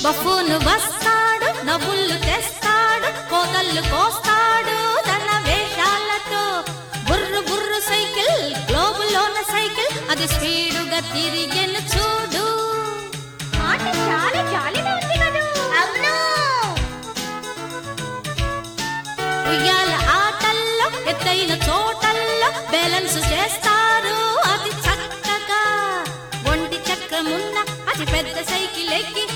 Buffoon వస్తాడు, నవ్వుళ్ళు తెస్తాడు, కోతళ్ళు కోస్తాడు తన వేషాలతో. బుర్రు బుర్రు సైకిల్, గ్లోబులోన సైకిల్, అది స్పీడుగా తిరిగెను చూడు. ఆట చాలా జాలీగా ఉంది కదా. అవును. ఉయ్యాల ఆటల్లో ఎత్తైన చోటల్లో బ్యాలెన్స్ చేస్తారు అతి చక్కగా. ఒంటి చక్రమున్న అతి పెద్ద సైకిల్ ఎక్కి